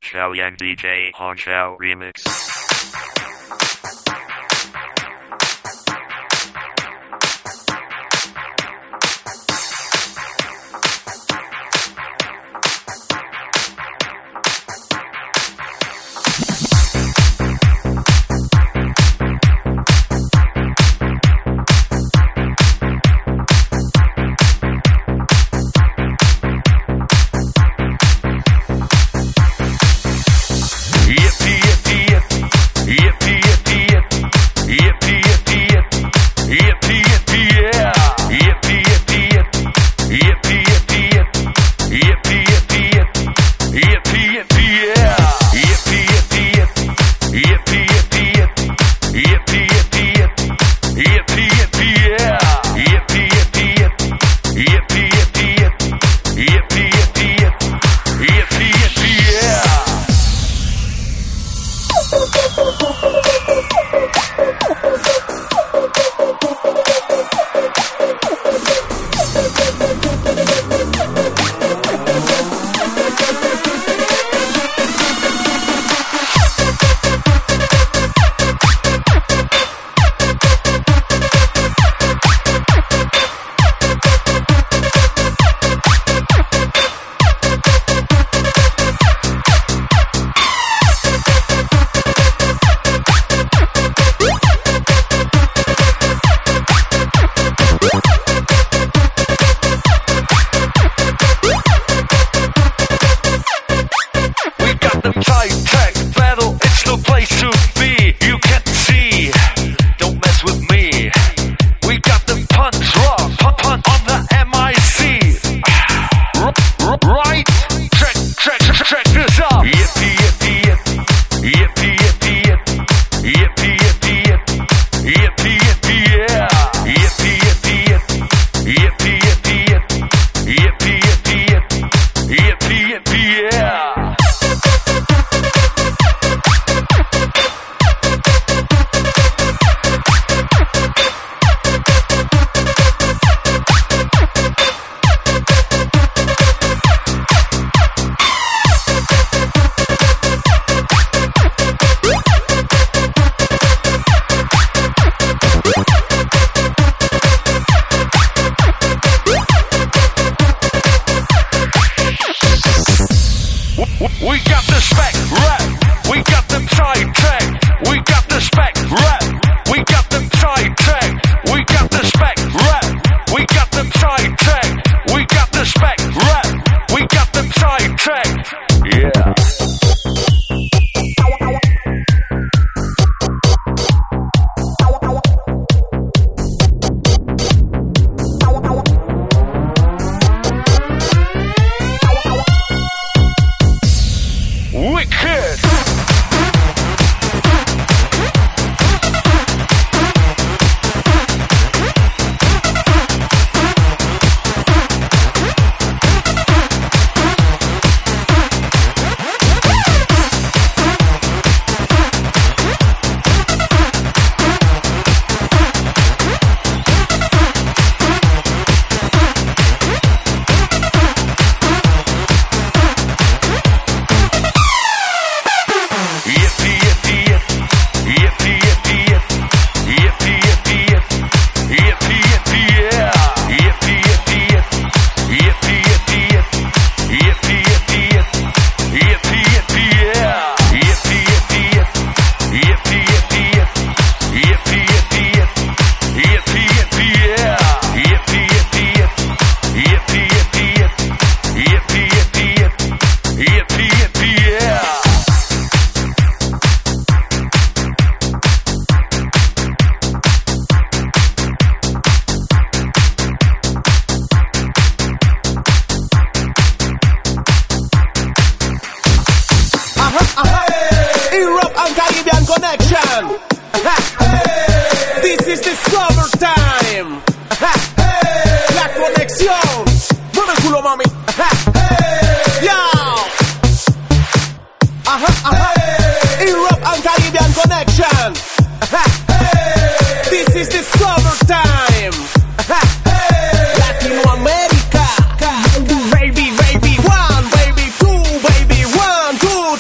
Xiao Yang DJ Hong Xiao Remix.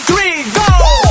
3, go!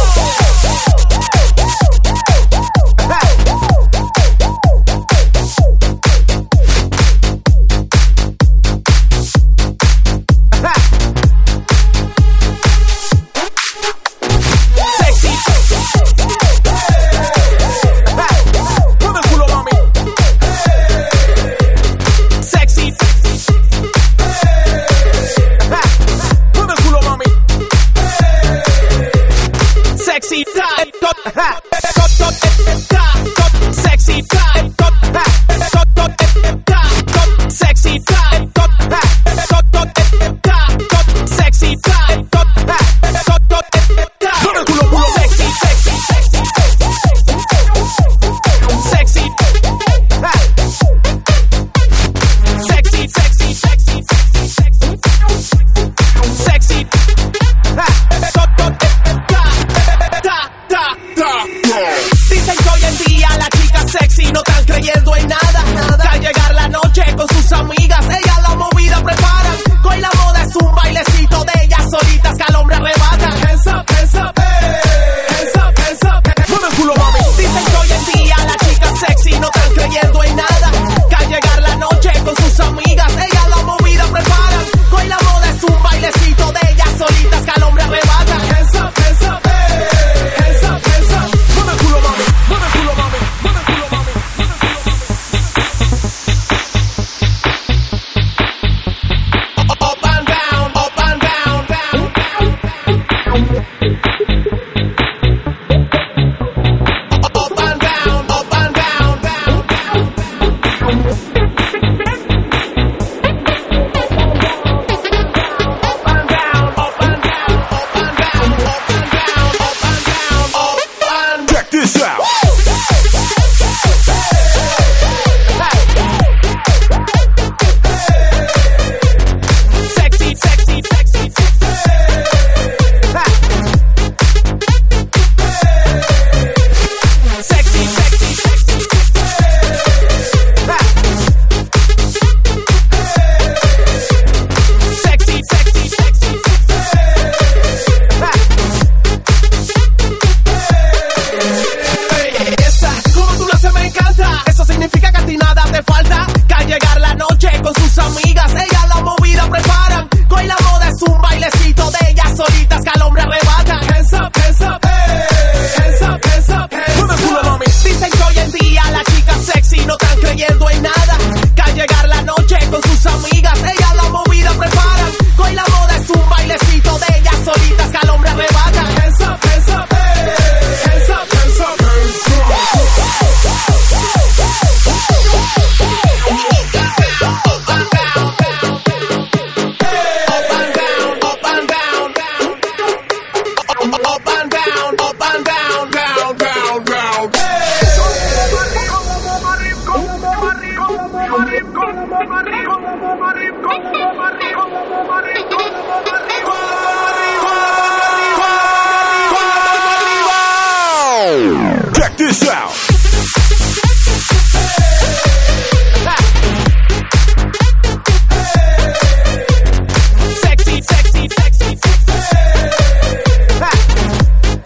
Check this out. Sexy, sexy, sexy, sexy.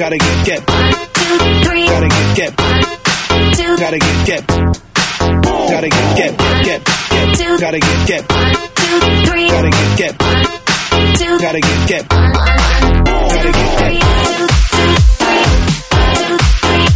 Gotta get. 1, 2, 3. Gotta get. 1, 2. Gotta get. Gotta get. 2. Gotta get. 1, 2, 3. Gotta get. 1, 2. Gotta get. 1, 1, Gotta 2, get. 3. 2, 2, 3.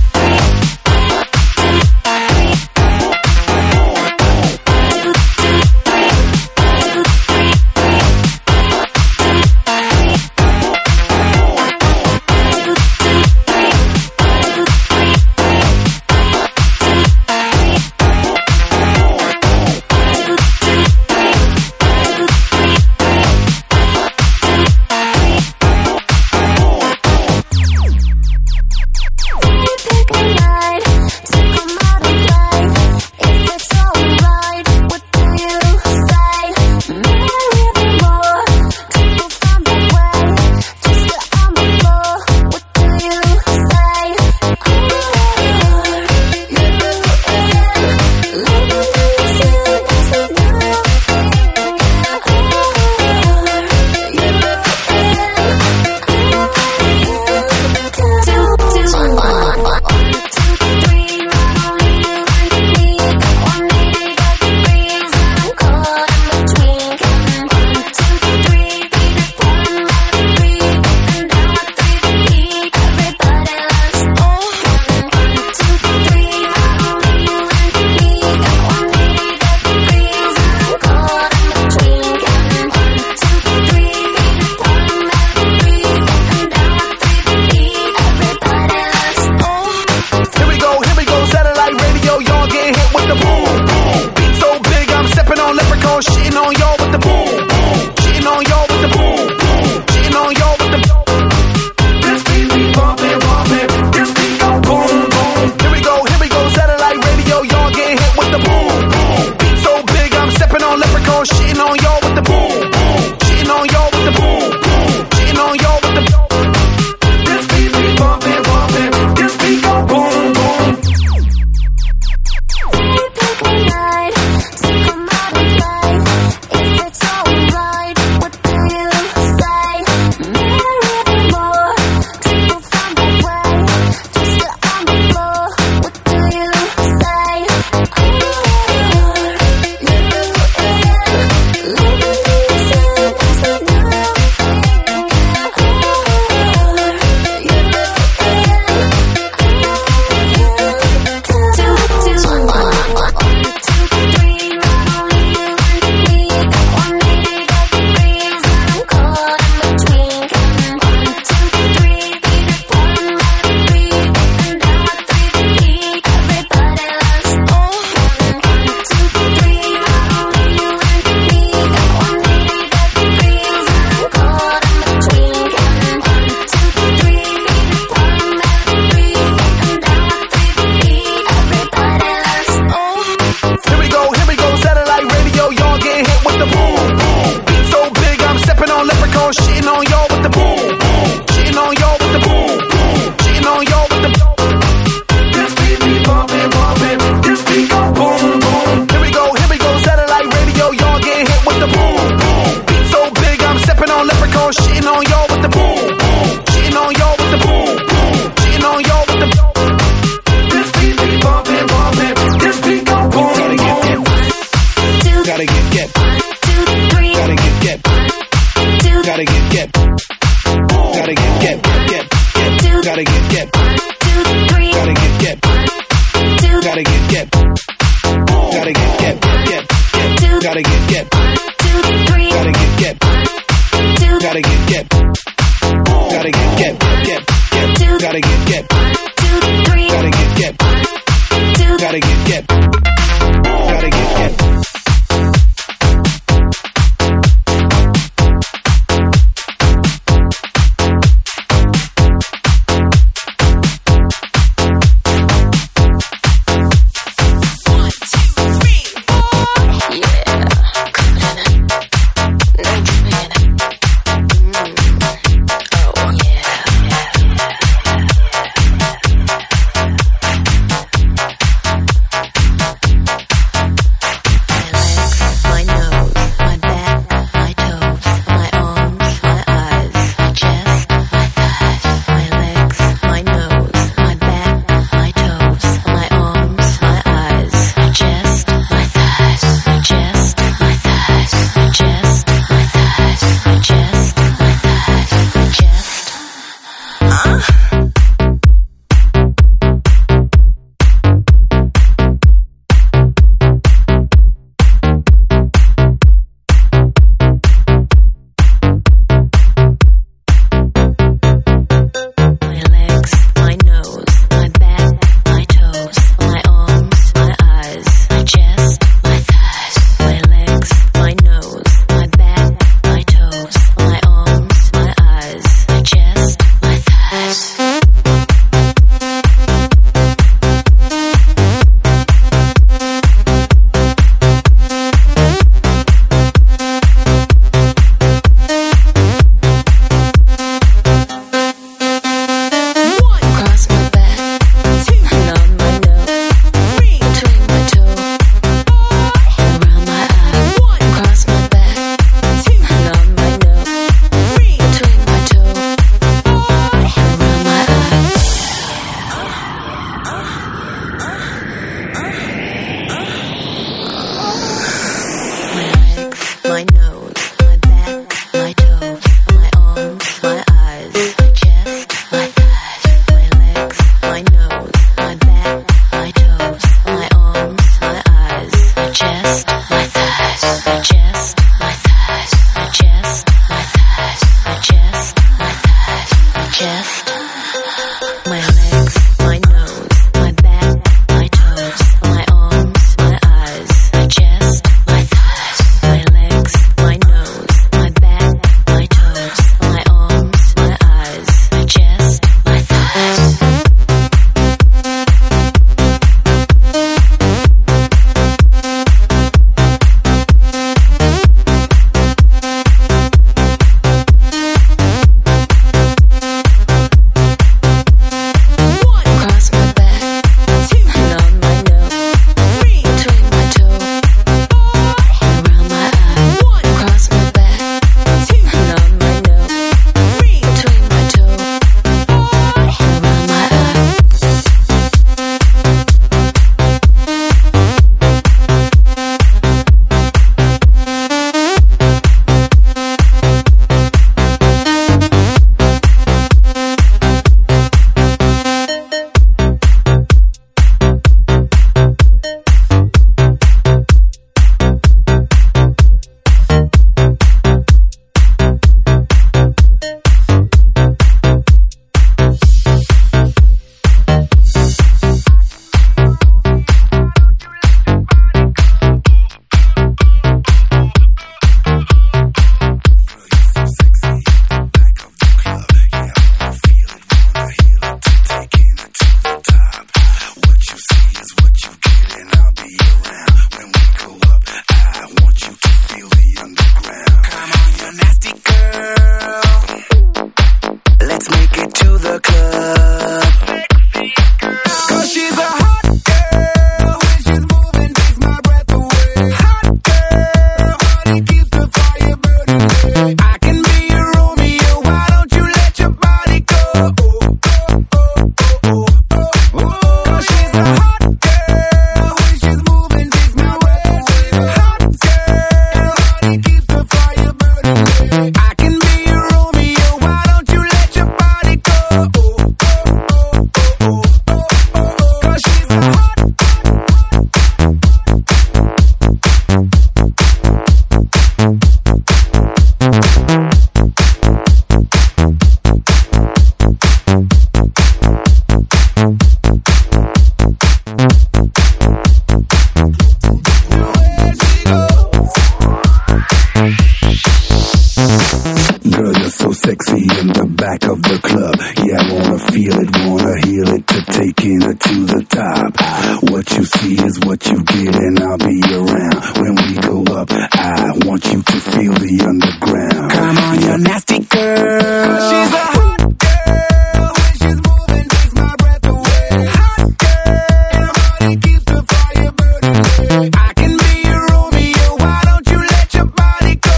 Can't you feel the underground? Come on, you nasty girl. She's a hot girl. When she's moving, takes my breath away. Hot girl. And her body keeps the fire burning. I can be your Romeo. Why don't you let your body go?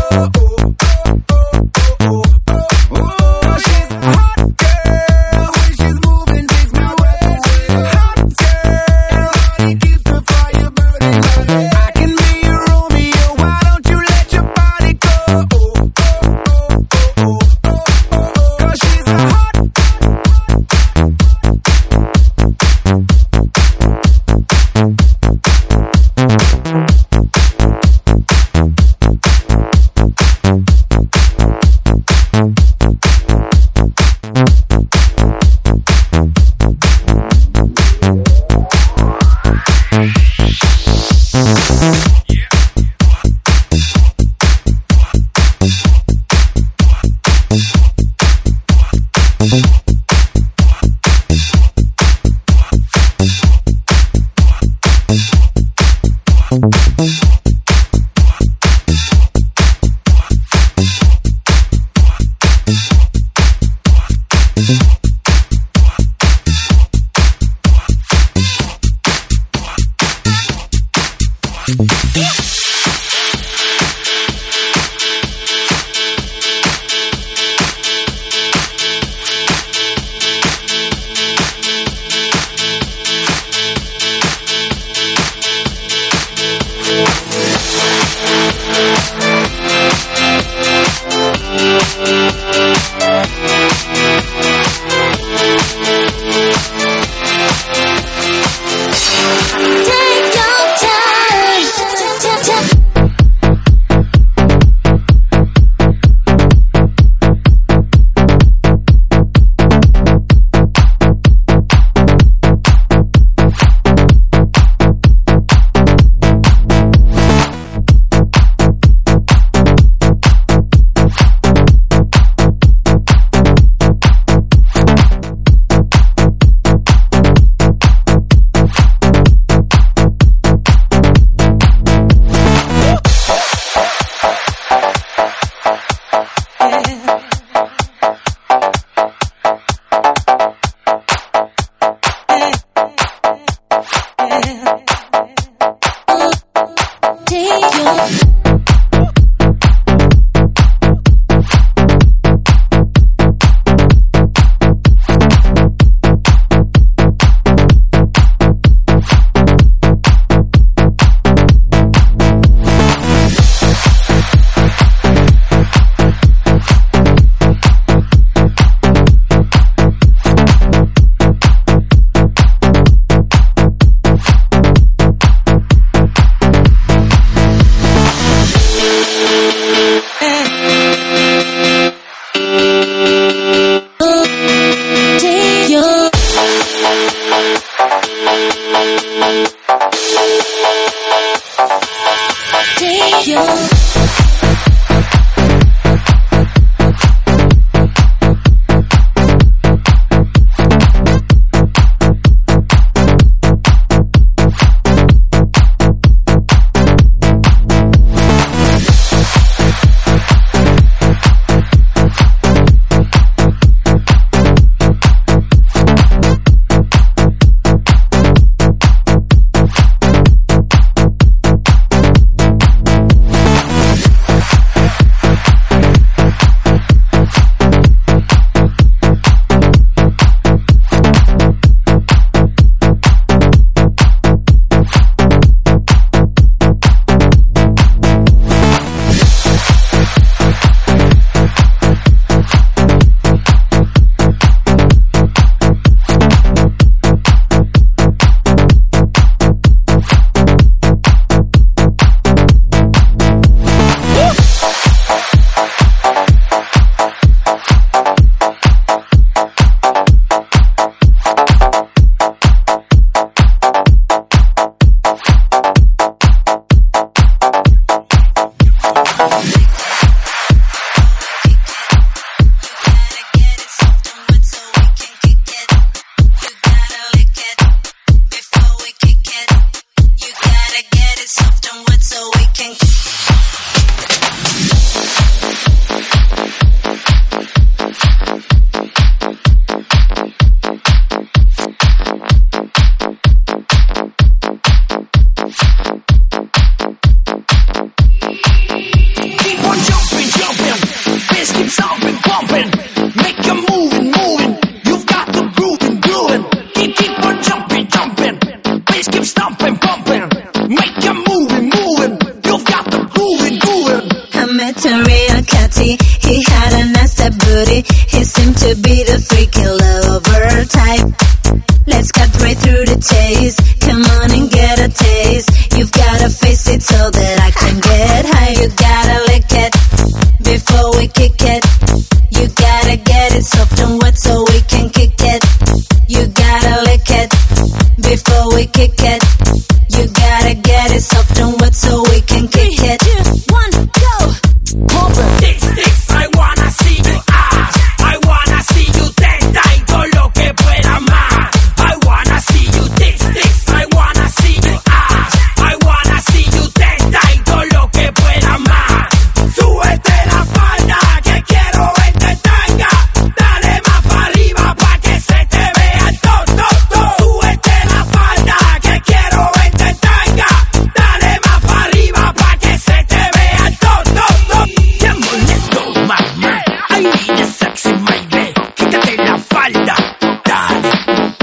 She's a hot girl. When she's moving, takes my breath away. Hot girl. And her body keeps the fire burning. I can be your Romeo. Why don't you let your body go? 'Cause she's a hot. Take your time. Take your take your booty. He seemed to be the freaky lover type. Let's cut right through the chase. Come on and get a taste. You've gotta face it so that I can get high. You gotta lick it before we kick it. You gotta get it soft and wet so we can kick it. You gotta lick it before we kick it. You gotta get it soft and wet so we can kick it. 3, 2, 1, go! This, I wanna see you ass. I wanna see you tenta y todo lo que pueda más. I wanna see you this, I wanna see you ass. I wanna see you tenta y todo lo que pueda más. Súbete la falda que quiero verte tanga. Dale más para arriba pa' que se te vea el todo. Súbete la falda que quiero verte tanga. Dale más para arriba pa' que se te vea el todo. Qué molesto, mamá. Ay, niña sexy, baby. Quítate la falda. Dale.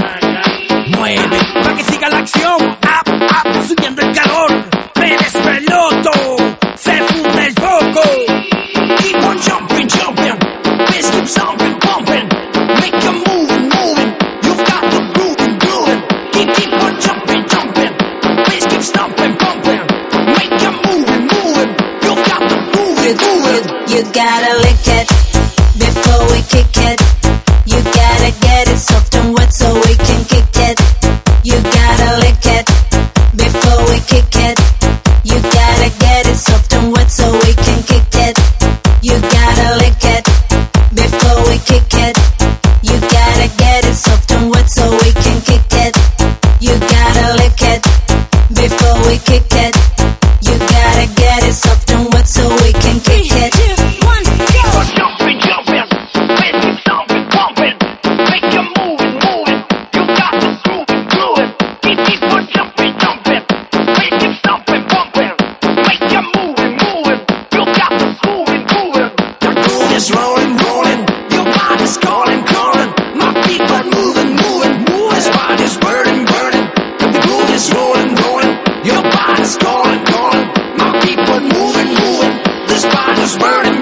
Mueve pa' que siga la acción. Up, subiendo el calor. Me despeloto. Se funde el foco. Keep on jumping. Bitch, keep stomping, pumping. Make a moving. You've got the grooving. Keep on jumping. Bitch, keep stomping, pumping. Make a moving. You've got the grooving. You gotta lick it before we kick it. You gotta get it soft and wet so we can kick it. You gotta lick it before we kick it. You gotta get it soft and wet so we can kick it. You gotta lick it before we kick it. You gotta get it soft and wet so we can kick it. You gotta lick it before we kick it. You gotta get it soft and wet so we can kick it. 3, 2, 1, go! Jumping. Bitch, keep stomping, pumping. Make a moving. You got the grooving. Keep on jumping. Bitch, keep stomping, pumping. Make a moving. You got the grooving. The groove is rolling. Your body's calling. My feet are moving. This body's burning. The groove is rolling. Your body's calling. My feet are moving. This body's burning.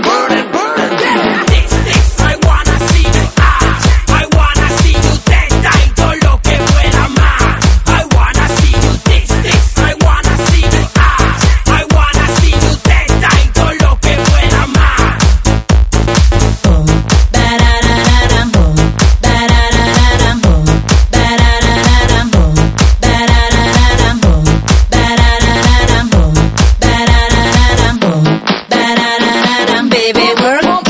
This, I wanna see you ass. I wanna see you tenta y todo lo que pueda más. I wanna see you this, I wanna see you ass. I wanna see you tenta y todo lo que pueda más. Boom, ba-da-da-da-dum, boom, ba-da-da-da-dum, boom, ba-da-da-da-dum, boom, ba-da-da-da-dum, boom, ba-da-da-da-dum, boom, ba-da-da-da-dum, boom, ba-da-da-da-dum, baby, work it.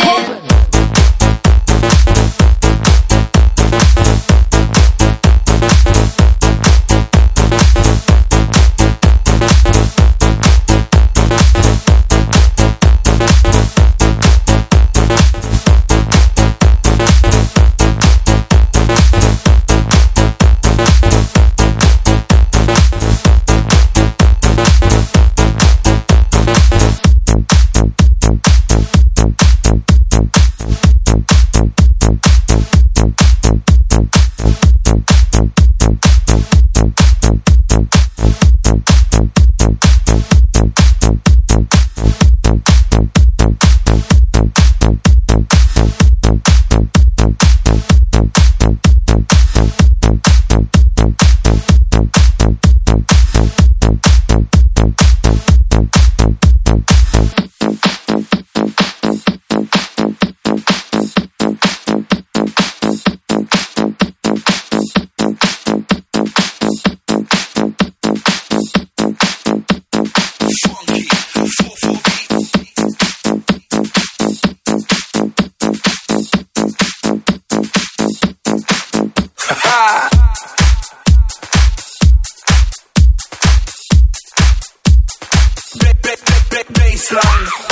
Baseline.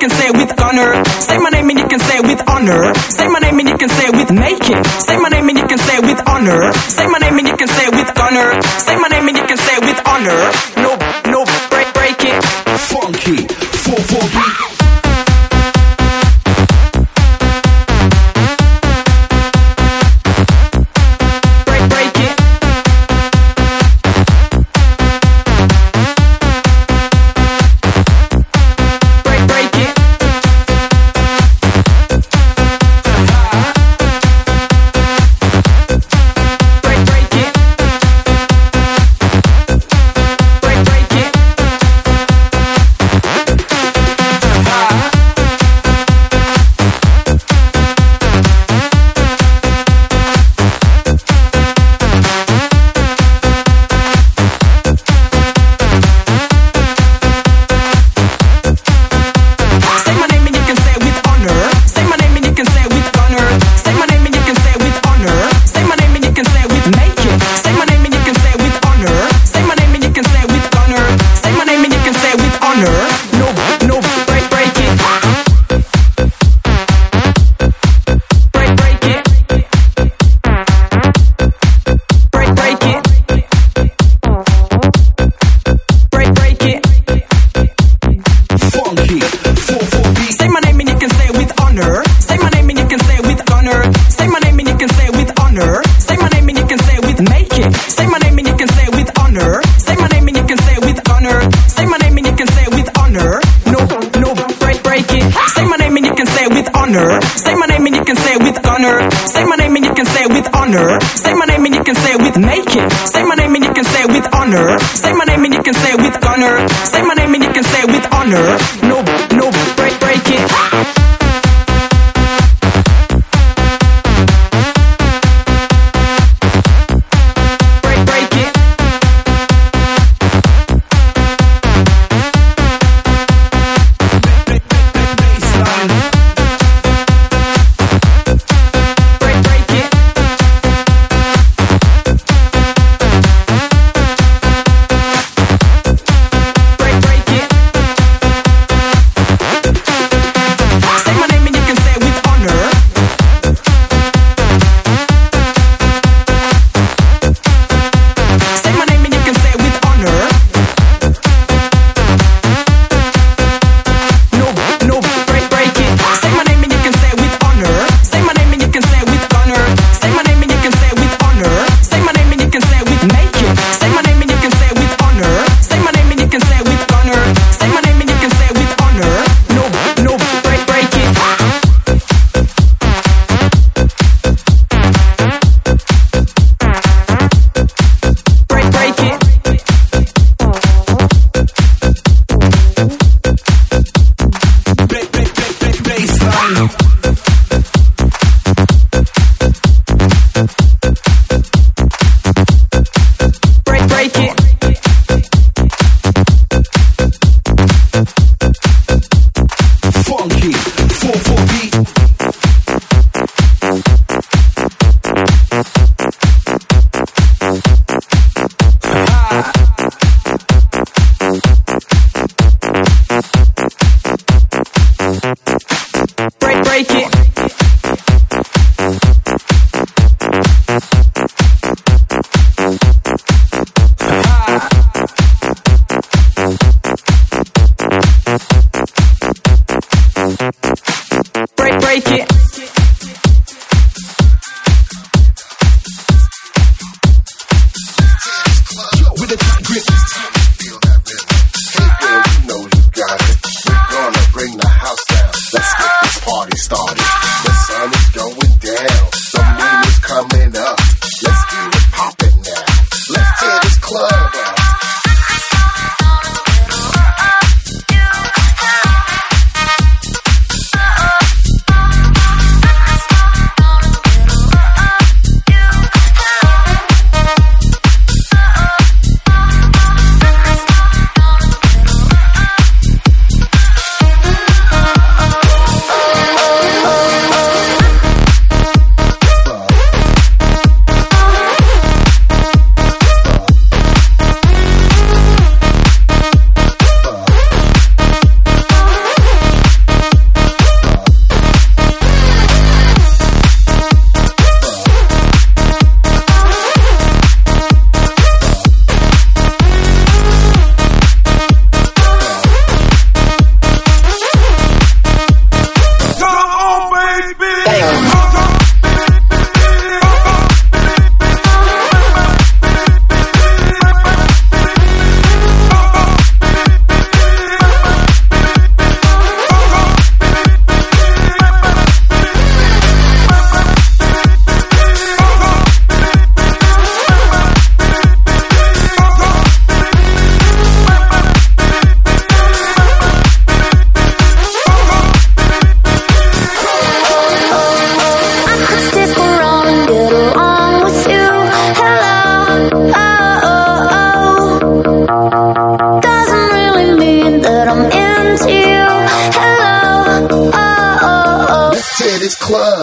can say it with honor. Say my name and you can say it with honor. Say my name and you can say it with naked. Say my name and you can say it with honor. Say my name and you can say it with honor. Say my name and you can say it with honor. No, break it. Funky 4/4 beat. Say my name and you can say it with honor. Say my name and you can say it with honor. Say my name and you can say it with naked. Say my name and you can say it with honor. Say my name and you can say it with honor. Say my name and you can say it with honor. No, break it.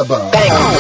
Forever.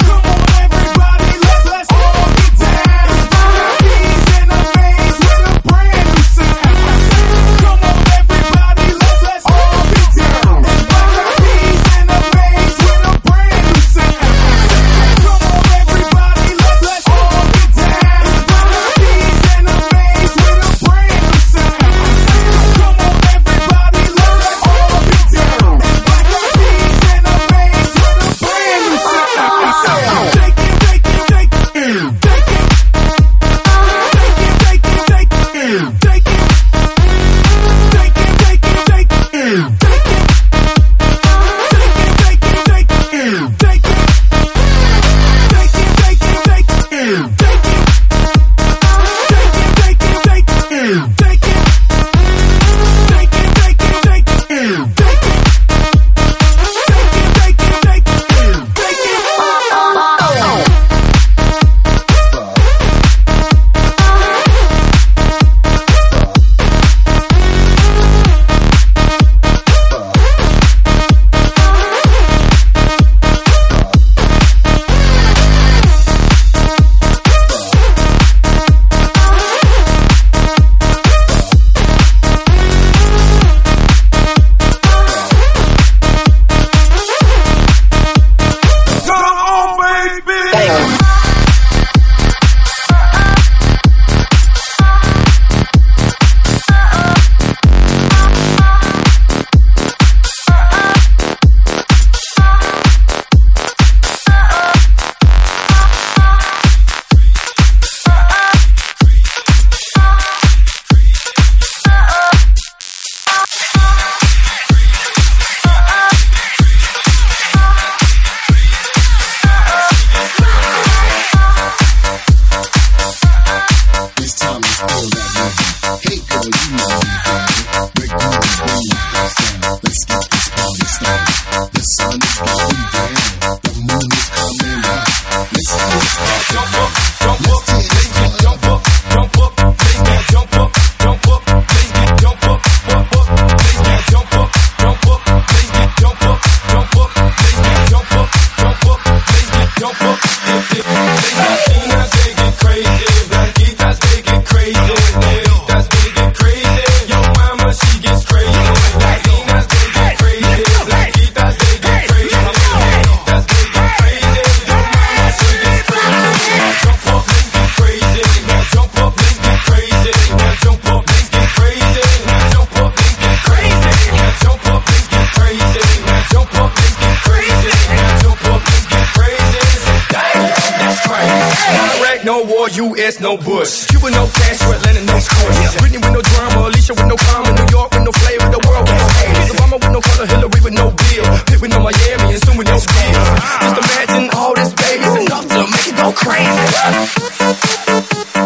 U.S. no Bush, Cuba no Castro, Atlanta no score. Britney with no drama, Alicia with no comma, New York with no flavor, the world with no hate. Obama with no color, Hillary with no bill, Pitt with no Miami, and soon with no skills. Just imagine all this baby's enough to make it go crazy.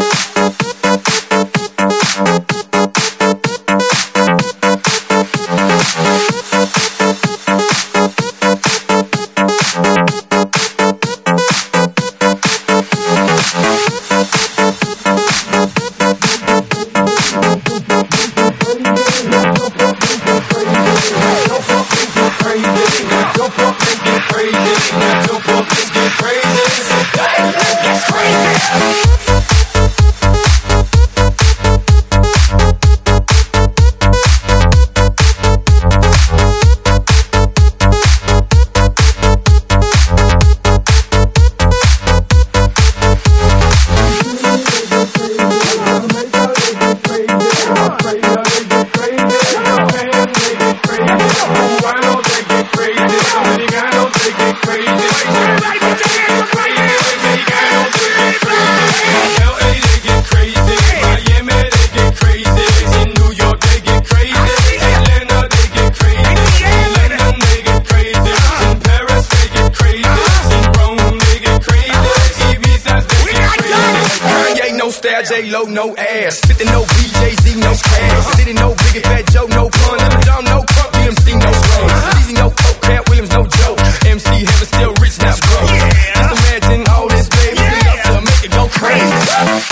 J-Lo, no ass. 50 no BJZ, no cash. Diddy, no Biggie, Fat Joe, no pun. Little John, no crunk. DMC, no rose. Easy, no coke. Cat Williams, no joke. MC Heaven, still rich, not broke. Just imagine all this, baby. Enough to make it go crazy.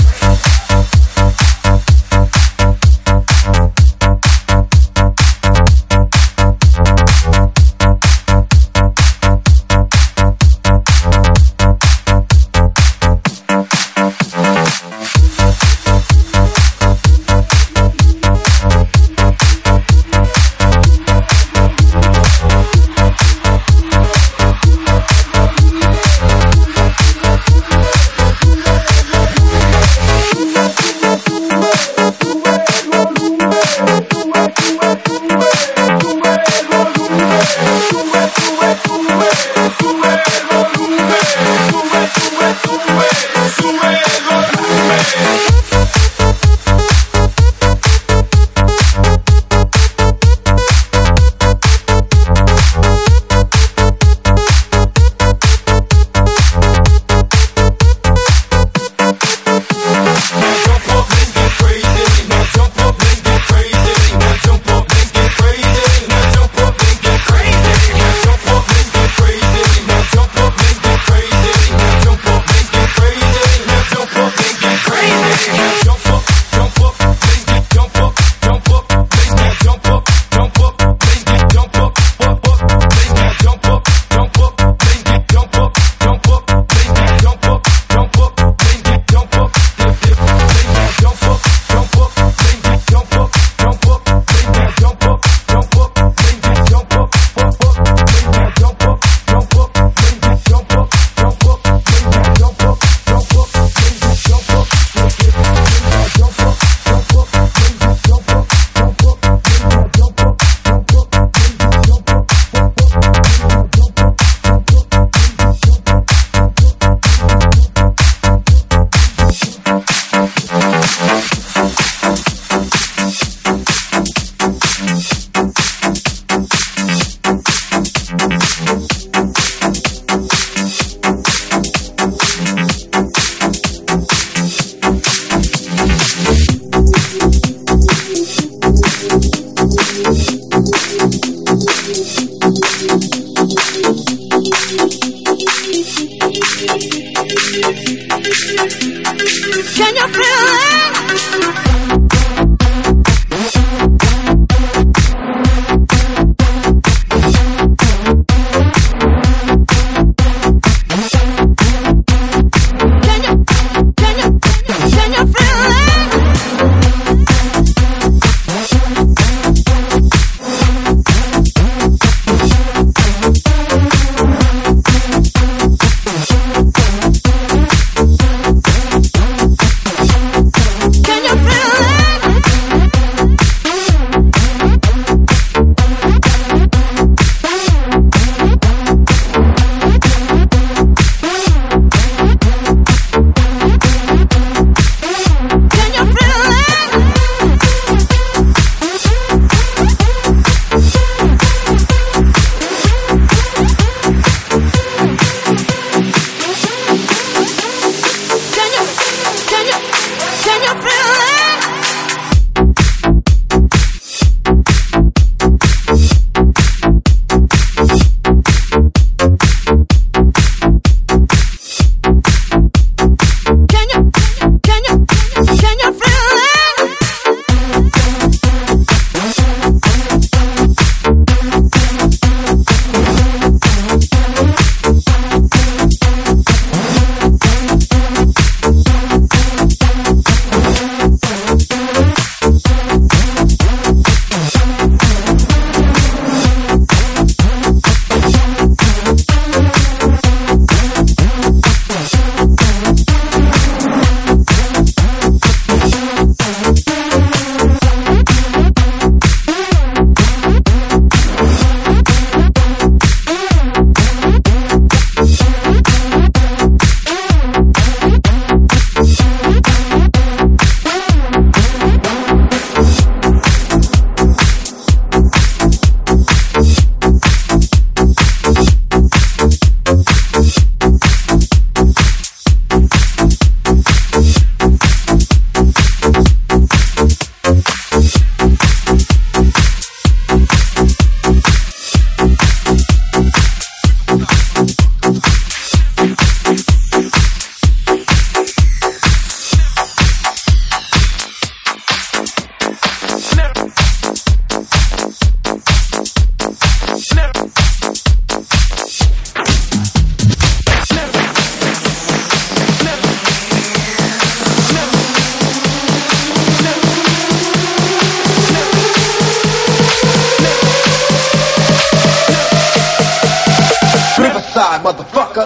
Riverside, motherfucker.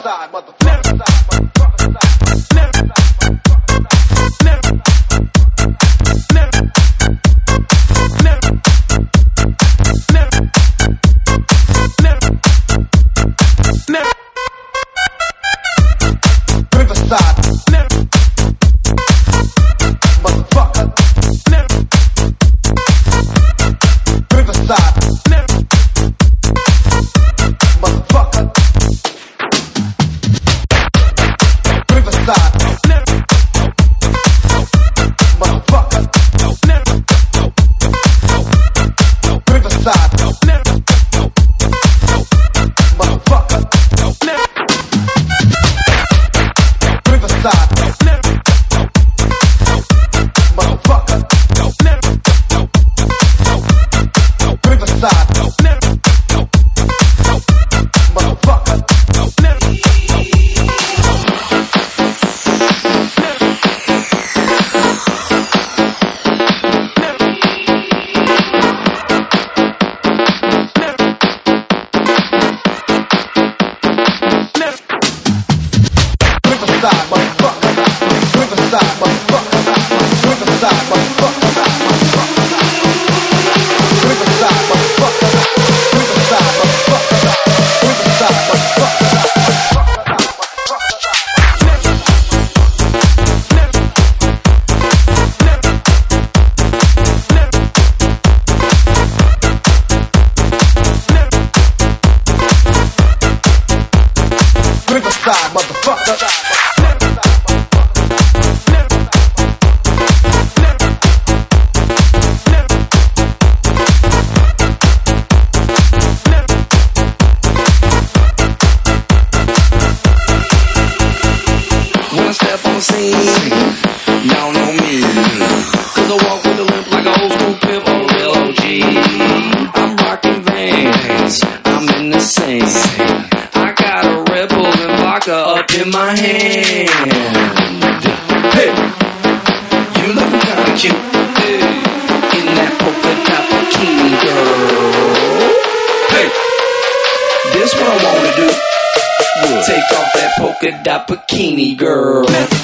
Bikini girl,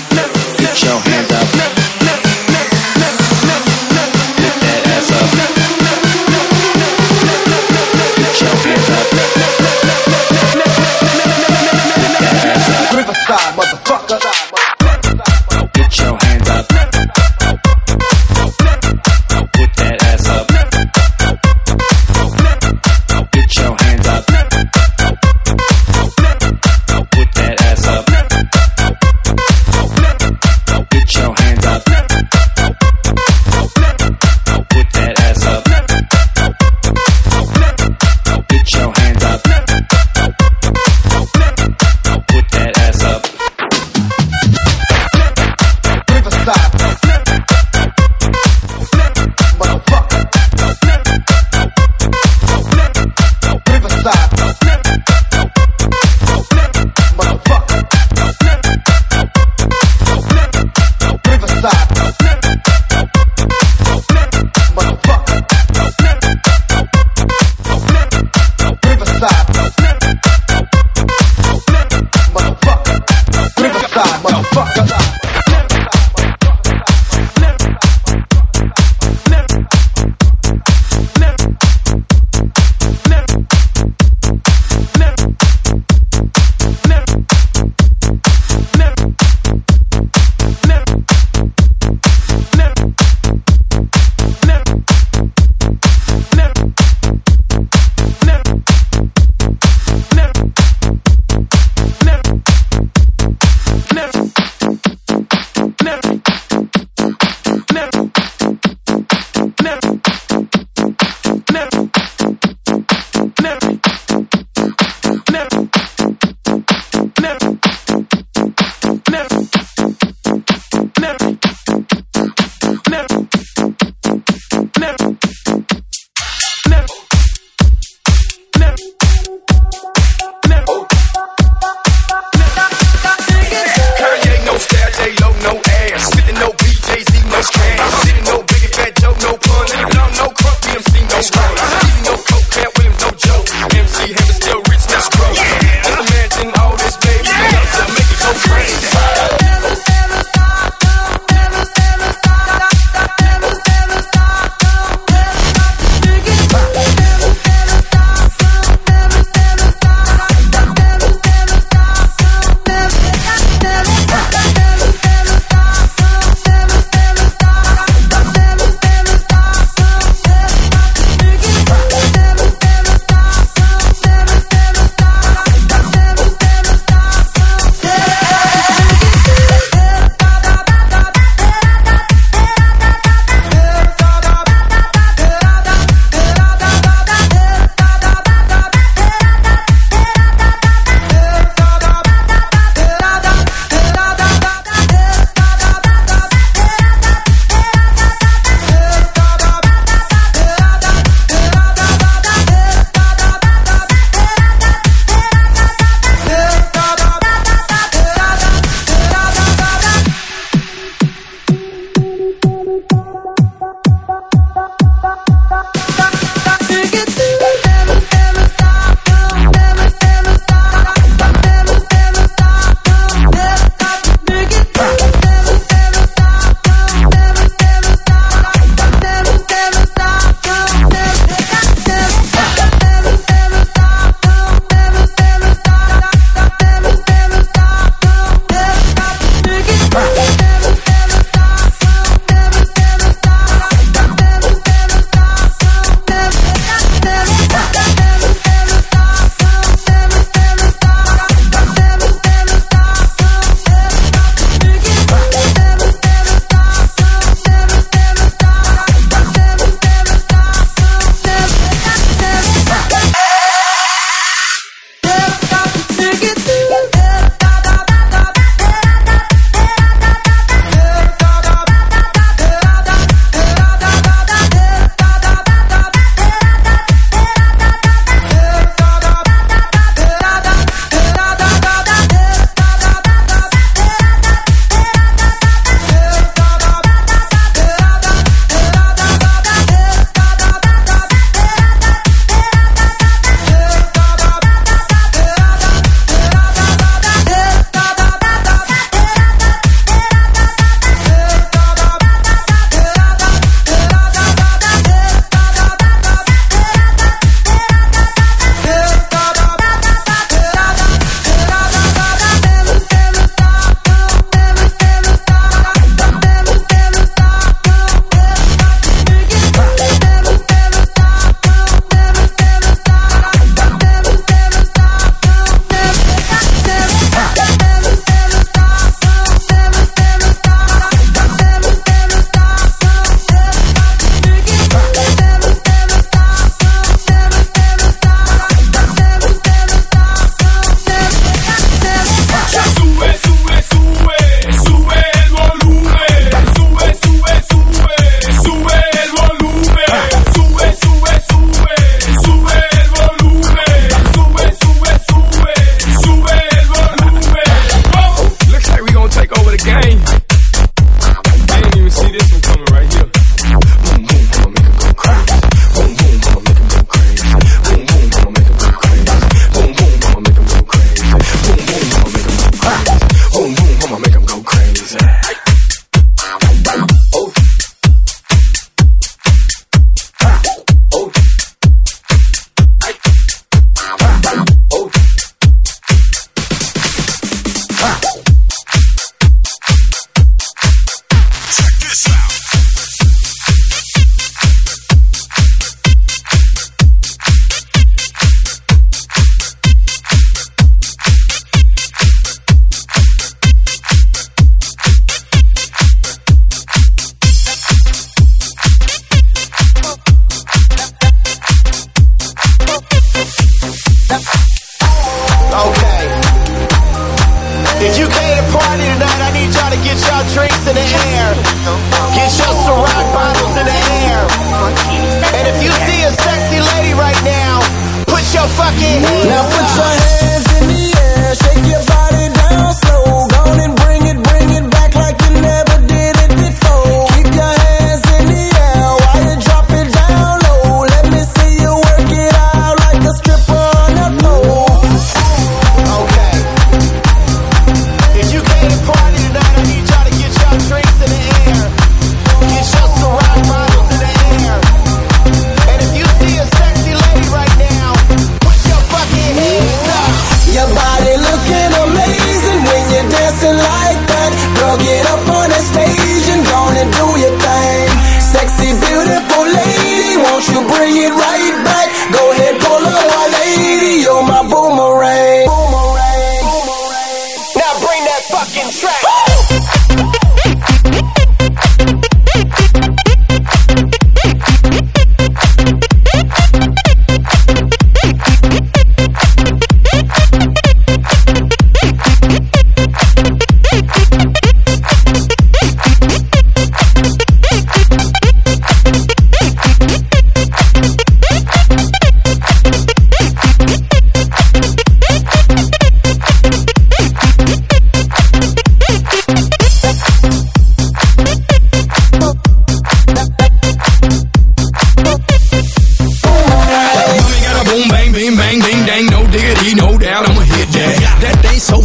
get your hands up, lift that ass up, get your hands up, lift that ass up, Riverside, motherfucker. get your hands up, put that ass up, get your hands up, put that ass up.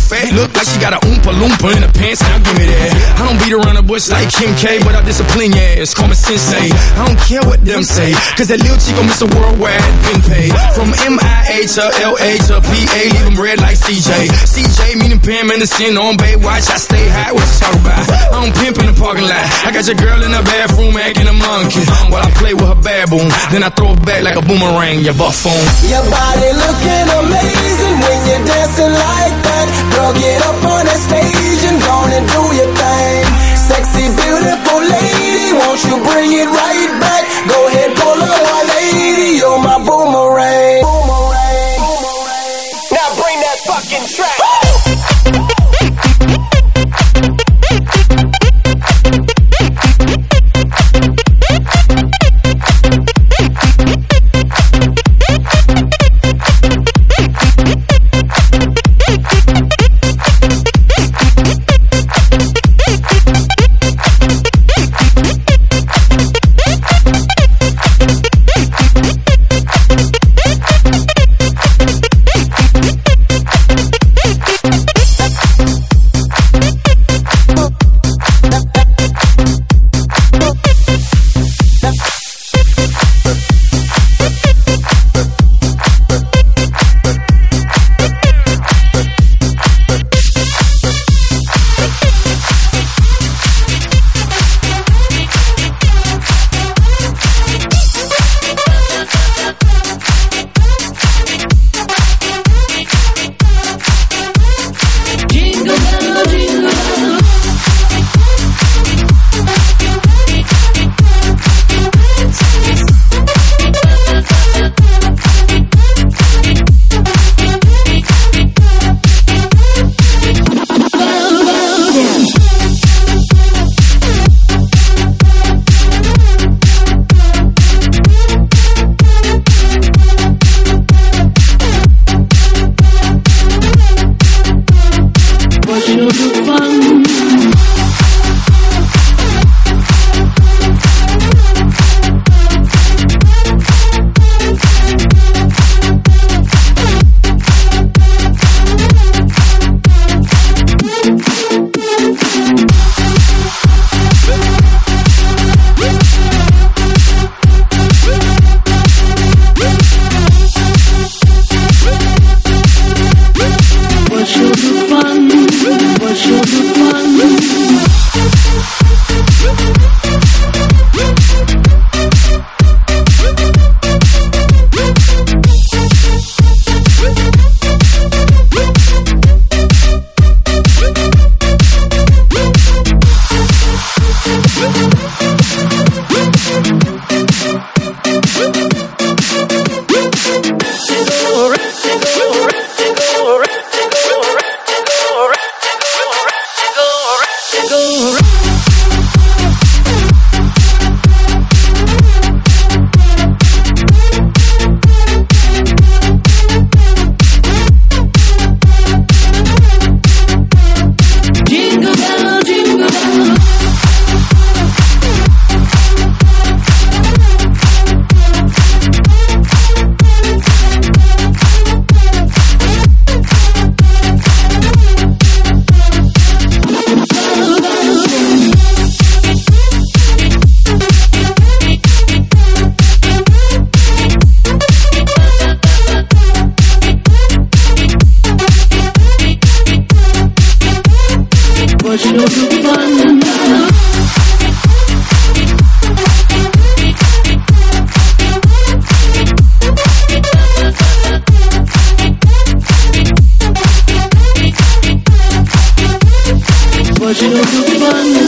fat, look like she got a Oompa Loompa in her pants. Now give me that. I don't beat around the bush like Kim K, but I discipline your ass. Call me sensei. I don't care what them say, cause that little chick gon' miss a worldwide been paid. From MIA to LA to PA, leave them red like CJ. CJ meaning Pam Anderson on Baywatch. I stay high, what you talk about? I don't pimp in the parking lot. I got your girl in the bathroom acting a monkey while I play with her baboon. Then I throw it back like a boomerang, you buffoon. Your body looking amazing when you're dancing like that. Girl, get up on that stage and go on and do your thing. Sexy, beautiful lady, won't you bring it right back? Go ahead, pull up 180, you're my boomerang. Boomerang. Now bring that fucking track. But you know,